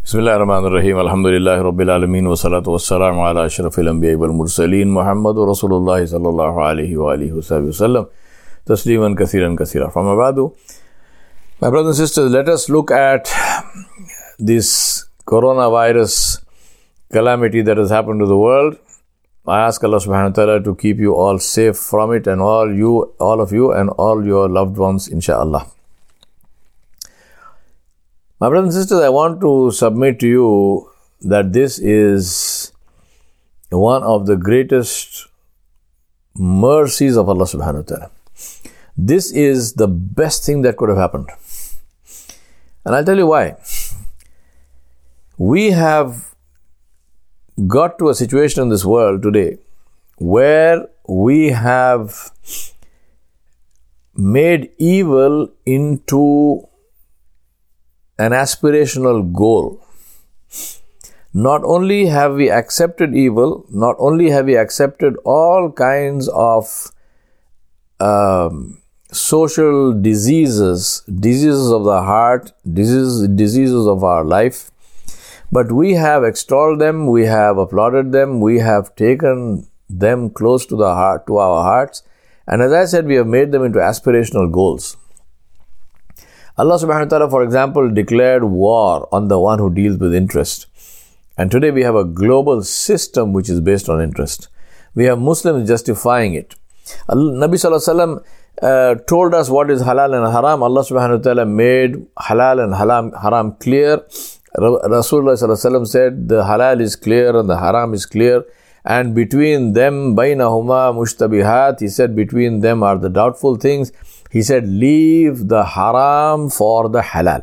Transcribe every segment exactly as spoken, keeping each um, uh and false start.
Bismillahir Rahmanir Rahim. Alhamdulillahi Rabbil Alameen wa salatu wa salamu ala ashrafil anbiya wal mursaleen Muhammadur Rasulullah sallallahu alayhi wa alihi wa sallam tasliman kathiran kathira. From abadu, my brothers and sisters, let us look at this coronavirus calamity that has happened to the world. I ask Allah subhanahu wa ta'ala to keep you all safe from it, and all you, all of you and all your loved ones, inshaAllah. My brothers and sisters, I want to submit to you that this is one of the greatest mercies of Allah subhanahu wa ta'ala. This is the best thing that could have happened. And I'll tell you why. We have got to a situation in this world today where we have made evil into an aspirational goal. Not only have we accepted evil, not only have we accepted all kinds of um, social diseases, diseases of the heart, diseases, diseases of our life, but we have extolled them, we have applauded them, we have taken them close to the heart, to our hearts, and as I said, we have made them into aspirational goals. Allah subhanahu wa ta'ala, for example, declared war on the one who deals with interest. And today we have a global system which is based on interest. We have Muslims justifying it. Nabi sallallahu alaihi wasallam uh, told us what is halal and haram. Allah subhanahu wa ta'ala made halal and haram, haram clear. Rasulullah sallallahu alaihi wasallam said the halal is clear and the haram is clear. And between them, bainahuma mushtabihat, he said between them are the doubtful things. He said, leave the haram for the halal.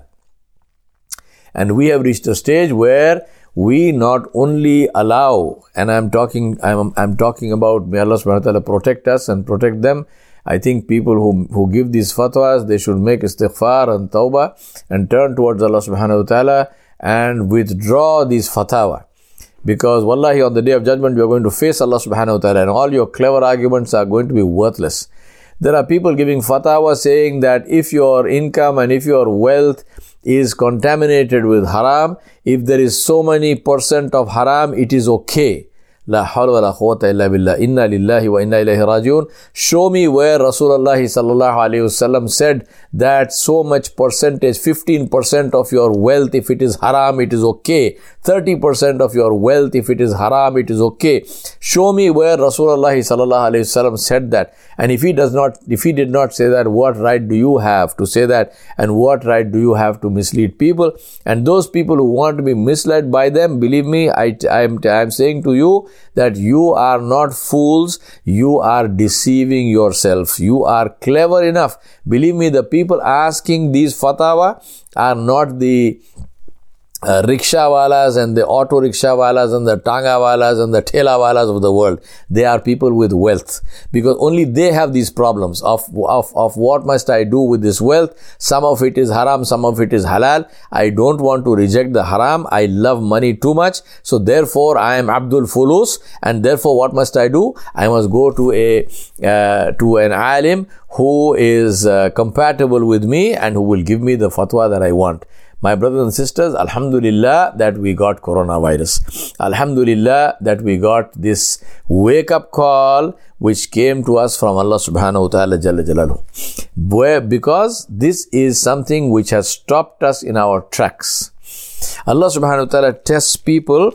And we have reached a stage where we not only allow, and I'm talking, I'm, I'm talking about, may Allah subhanahu wa ta'ala protect us and protect them. I think people who, who give these fatwas, they should make istighfar and tawbah and turn towards Allah subhanahu wa ta'ala and withdraw these fatwa. Because wallahi, on the day of judgment, we are going to face Allah subhanahu wa ta'ala and all your clever arguments are going to be worthless. There are people giving fatwa saying that if your income and if your wealth is contaminated with haram, if there is so many percent of haram, it is okay. La hawla wa la quwwata illa billah. Inna lillahi wa inna ilayhi rajiun. Show me where Rasulullah sallallahu alayhi wasallam said that so much percentage, fifteen percent of your wealth, if it is haram, it is okay. thirty percent of your wealth, if it is haram, it is okay. Show me where Rasulullah sallallahu alayhi wasallam said that. And if he does not, if he did not say that, what right do you have to say that? And what right do you have to mislead people? And those people who want to be misled by them, believe me, I, I am, I am saying to you that you are not fools, you are deceiving yourself. You are clever enough. Believe me, the people asking these fatwa are not the Uh, rickshaw walas and the auto rickshaw walas and the tanga walas and the thela walas of the world. They are people with wealth, because only they have these problems of, of, of what must I do with this wealth. Some of it is haram, some of it is halal. I don't want to reject the haram. I love money too much. So therefore I am Abdul Fulus, and therefore what must I do? I must go to a uh, to an alim who is uh, compatible with me and who will give me the fatwa that I want. My brothers and sisters, alhamdulillah that we got coronavirus. Alhamdulillah that we got this wake-up call which came to us from Allah subhanahu wa ta'ala jalla jalaluhu. Where, because this is something which has stopped us in our tracks. Allah subhanahu wa ta'ala tests people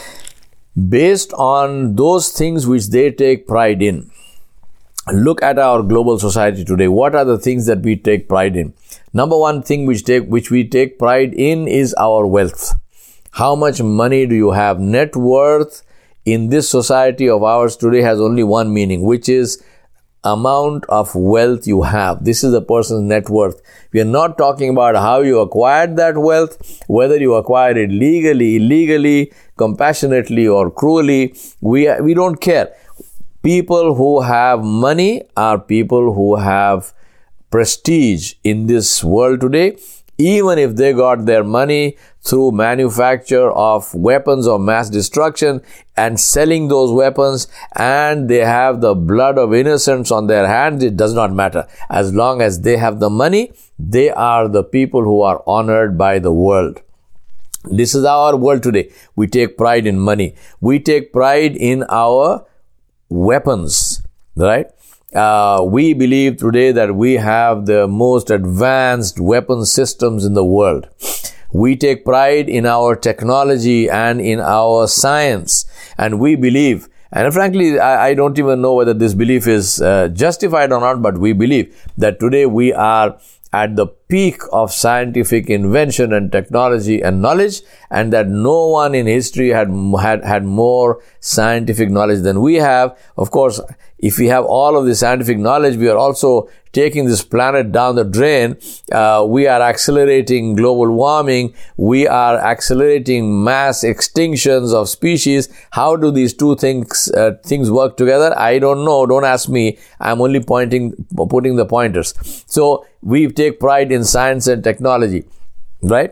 based on those things which they take pride in. Look at our global society today. What are the things that we take pride in? Number one thing which take which we take pride in is our wealth. How much money do you have? Net worth in this society of ours today has only one meaning, which is amount of wealth you have. This is a person's net worth. We are not talking about how you acquired that wealth, whether you acquired it legally, illegally, compassionately or cruelly. We, we don't care. People who have money are people who have prestige in this world today, even if they got their money through manufacture of weapons of mass destruction and selling those weapons, and they have the blood of innocents on their hands, it does not matter. As long as they have the money, they are the people who are honored by the world. This is our world today. We take pride in money. We take pride in our weapons, right? Uh, we believe today that we have the most advanced weapon systems in the world. We take pride in our technology and in our science. And we believe, and frankly, I, I don't even know whether this belief is uh, justified or not, but we believe that today we are at the peak of scientific invention and technology and knowledge, and that no one in history had had had more scientific knowledge than we have. Of course, if we have all of this scientific knowledge, we are also taking this planet down the drain. Uh, we are accelerating global warming. We are accelerating mass extinctions of species. How do these two things uh, things work together? I don't know. Don't ask me. I'm only pointing, putting the pointers. So we take pride in science and technology, right?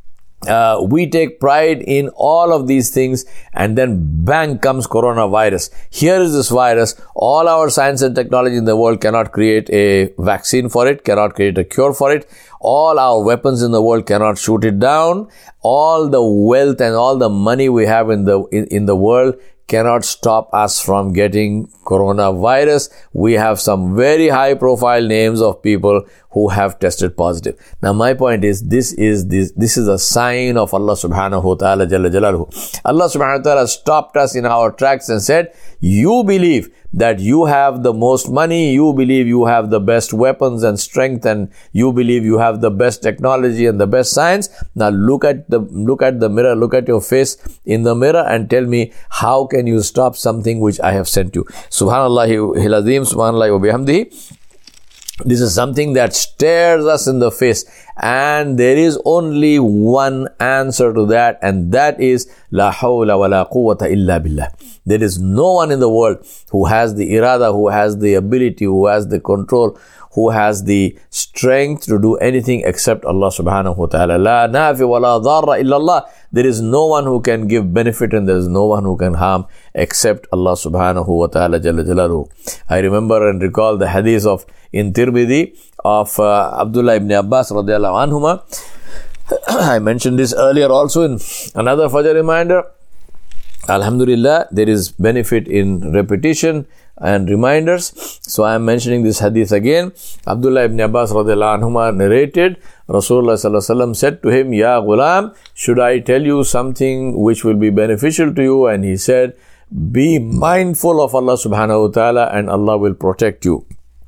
Uh, we take pride in all of these things, and then bang comes coronavirus. Here is this virus. All our science and technology in the world cannot create a vaccine for it, cannot create a cure for it. All our weapons in the world cannot shoot it down. All the wealth and all the money we have in the in, in the world cannot stop us from getting coronavirus. We have some very high profile names of people who have tested positive. Now my point is, this is this this is a sign of Allah subhanahu wa ta'ala jalla jalaluhu. Allah subhanahu wa ta'ala stopped us in our tracks and said, you believe that you have the most money, you believe you have the best weapons and strength, and you believe you have the best technology and the best science. Now look at the look at the mirror, look at your face in the mirror and tell me, how can you stop something which I have sent you? Subhanallahi al-azim, subhanallahi wa bihamdihi. This is something that stares us in the face, and there is only one answer to that, and that is La hawla wa la quwwata illa billah. There is no one in the world who has the irada, who has the ability, who has the control, who has the strength to do anything except Allah subhanahu wa ta'ala. La nafi wa la dharra illa Allah. There is no one who can give benefit and there is no one who can harm except Allah subhanahu wa ta'ala jalla jalaluhu. I remember and recall the hadith of in Tirmidhi of uh, Abdullah ibn Abbas radiallahu anhuma. I mentioned this earlier also in another Fajr reminder. Alhamdulillah, there is benefit in repetition and reminders. So I am mentioning this hadith again. Abdullah ibn Abbas radiallahu anhuma narrated, Rasulullah sallallahu alaihi wasallam said to him, Ya ghulam, should I tell you something which will be beneficial to you? And he said, be mindful of Allah subhanahu wa ta'ala and Allah will protect you.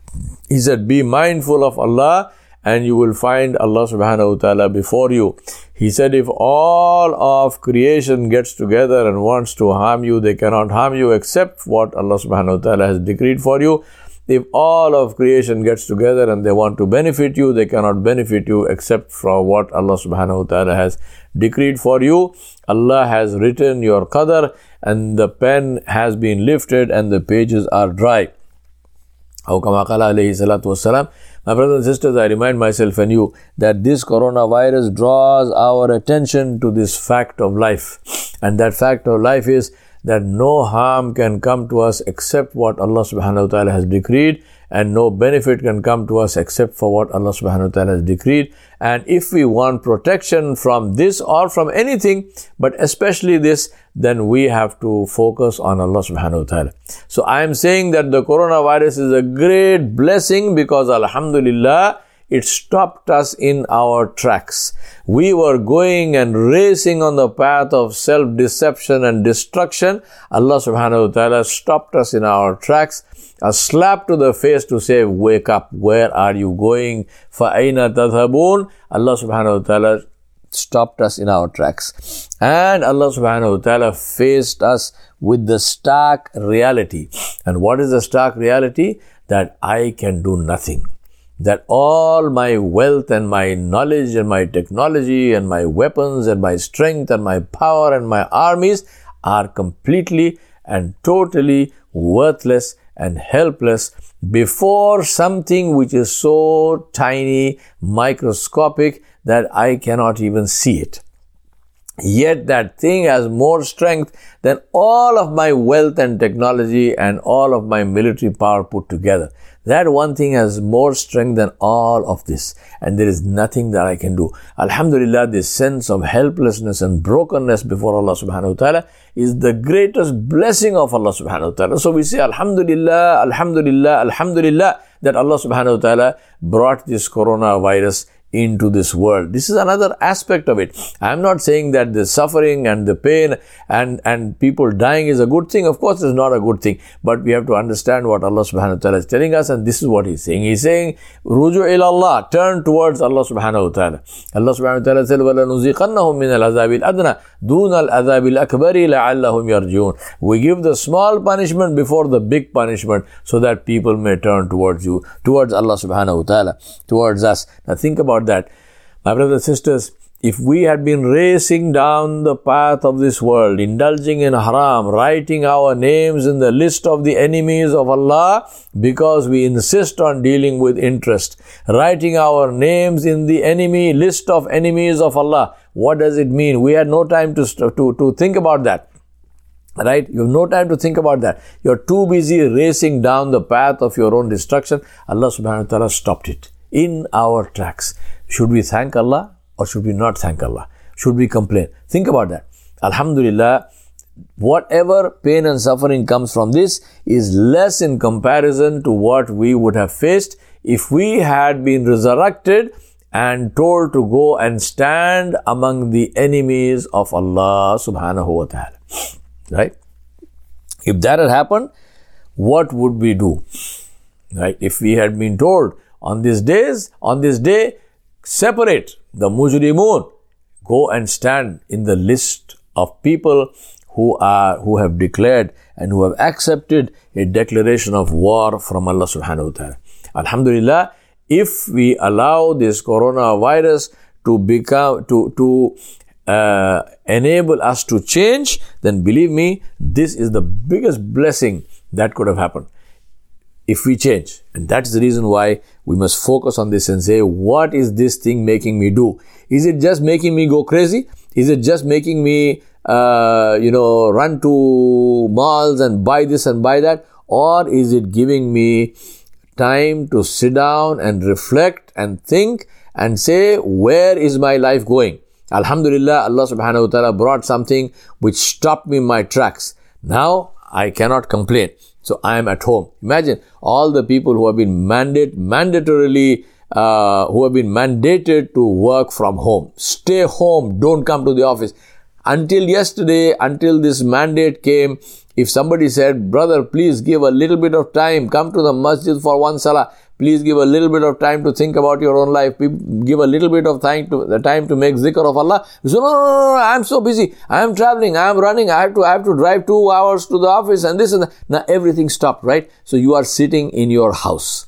He said, be mindful of Allah and you will find Allah subhanahu wa ta'ala before you. He said, if all of creation gets together and wants to harm you, they cannot harm you except what Allah subhanahu wa ta'ala has decreed for you. If all of creation gets together and they want to benefit you, they cannot benefit you except for what Allah subhanahu wa ta'ala has decreed for you. Allah has written your qadar and the pen has been lifted and the pages are dry. My brothers and sisters, I remind myself and you that this coronavirus draws our attention to this fact of life. And that fact of life is that no harm can come to us except what Allah subhanahu wa ta'ala has decreed, and no benefit can come to us except for what Allah subhanahu wa ta'ala has decreed. And if we want protection from this or from anything, but especially this, then we have to focus on Allah subhanahu wa ta'ala. So I am saying that the coronavirus is a great blessing because alhamdulillah, it stopped us in our tracks. We were going and racing on the path of self-deception and destruction. Allah subhanahu wa ta'ala stopped us in our tracks. A slap to the face to say, wake up, where are you going? فَأَيْنَ تَذْهَبُونَ? Allah subhanahu wa ta'ala stopped us in our tracks. And Allah subhanahu wa ta'ala faced us with the stark reality. And what is the stark reality? That I can do nothing. That all my wealth and my knowledge and my technology and my weapons and my strength and my power and my armies are completely and totally worthless and helpless before something which is so tiny, microscopic that I cannot even see it. Yet that thing has more strength than all of my wealth and technology and all of my military power put together. That one thing has more strength than all of this. And there is nothing that I can do. Alhamdulillah, this sense of helplessness and brokenness before Allah subhanahu wa ta'ala is the greatest blessing of Allah subhanahu wa ta'ala. So we say Alhamdulillah, Alhamdulillah, Alhamdulillah that Allah subhanahu wa ta'ala brought this coronavirus into this world. This is another aspect of it. I am not saying that the suffering and the pain and, and people dying is a good thing. Of course, it's not a good thing. But we have to understand what Allah subhanahu wa ta'ala is telling us, and this is what He's saying. He's saying, Ruju ilallah, turn towards Allah subhanahu wa ta'ala. Allah subhanahu wa ta'ala said, وَلَنُزِيقَنَّهُمْ مِنَ الْعَذَابِ الْأَدْنَى دُونَ الْعَذَابِ الْأَكْبَرِ لَعَلَّهُمْ يَرْجِعُونَ. We give the small punishment before the big punishment so that people may turn towards you, towards Allah subhanahu wa ta'ala, towards us. Now think about that. My brothers and sisters, if we had been racing down the path of this world, indulging in haram, writing our names in the list of the enemies of Allah because we insist on dealing with interest, writing our names in the enemy list of enemies of Allah, what does it mean? We had no time to, to, to think about that. Right? You have no time to think about that. You're too busy racing down the path of your own destruction. Allah subhanahu wa ta'ala stopped it in our tracks. Should we thank Allah or should we not thank Allah? Should we complain? Think about that. Alhamdulillah, whatever pain and suffering comes from this is less in comparison to what we would have faced if we had been resurrected and told to go and stand among the enemies of Allah subhanahu wa ta'ala. Right? If that had happened, what would we do? Right? If we had been told on these days, on this day, separate the mujrimun, go and stand in the list of people who are, who have declared and who have accepted a declaration of war from Allah subhanahu wa ta'ala. Alhamdulillah, if we allow this coronavirus to become, to, to uh, enable us to change, then believe me, this is the biggest blessing that could have happened. If we change. And that's the reason why we must focus on this and say, what is this thing making me do? Is it just making me go crazy? Is it just making me, uh, you know, run to malls and buy this and buy that? Or is it giving me time to sit down and reflect and think and say, where is my life going? Alhamdulillah, Allah subhanahu wa ta'ala brought something which stopped me in my tracks. Now, I cannot complain. So I am at home. Imagine all the people who have been mandate, mandatorily, uh, who have been mandated to work from home. Stay home. Don't come to the office. Until yesterday, until this mandate came, if somebody said, brother, please give a little bit of time. Come to the masjid for one salah. Please give a little bit of time to think about your own life. Give a little bit of time to the time to make zikr of Allah. You say, no, no, no, no, I'm so busy. I am traveling. I am running. I have to, I have to drive two hours to the office and this and that. Now everything stopped, right? So you are sitting in your house.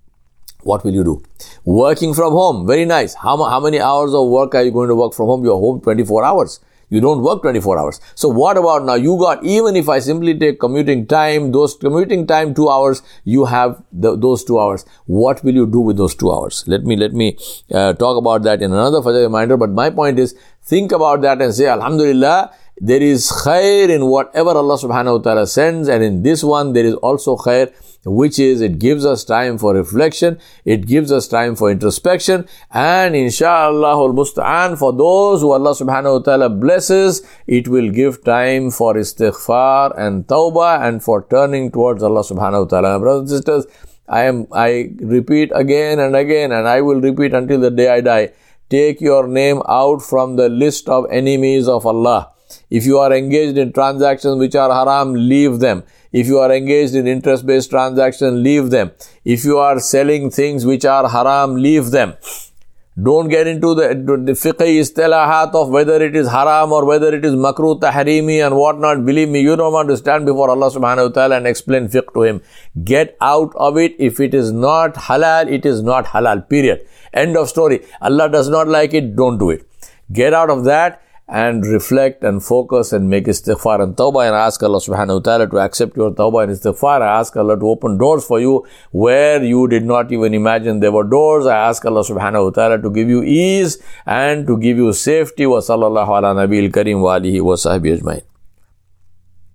What will you do? Working from home. Very nice. How, how many hours of work are you going to work from home? You are home twenty-four hours. You don't work twenty-four hours. So what about now? You got, even if I simply take commuting time, those commuting time two hours, you have the, those two hours. What will you do with those two hours? Let me, let me uh, talk about that in another further reminder. But my point is, think about that and say, Alhamdulillah, there is khair in whatever Allah subhanahu wa ta'ala sends. And in this one, there is also khair, which is it gives us time for reflection, it gives us time for introspection, and inshallah al-musta'an, for those who Allah subhanahu wa ta'ala blesses, it will give time for istighfar and tawbah and for turning towards Allah subhanahu wa ta'ala. My brothers and sisters, I am, I repeat again and again, and I will repeat until the day I die, take your name out from the list of enemies of Allah. If you are engaged in transactions which are haram, leave them. If you are engaged in interest-based transactions, leave them. If you are selling things which are haram, leave them. Don't get into the, the fiqh istilahat of whether it is haram or whether it is makruh, tahrimi and whatnot. Believe me, you don't want to stand before Allah subhanahu wa ta'ala and explain fiqh to Him. Get out of it. If it is not halal, it is not halal. Period. End of story. Allah does not like it, don't do it. Get out of that and reflect and focus and make istighfar and tawbah, and ask Allah subhanahu wa ta'ala to accept your tawbah and istighfar. I ask Allah to open doors for you where you did not even imagine there were doors. I ask Allah subhanahu wa ta'ala to give you ease and to give you safety. Wa sallallahu ala nabiyil kareem wa alihi wa sahbihi ajmain.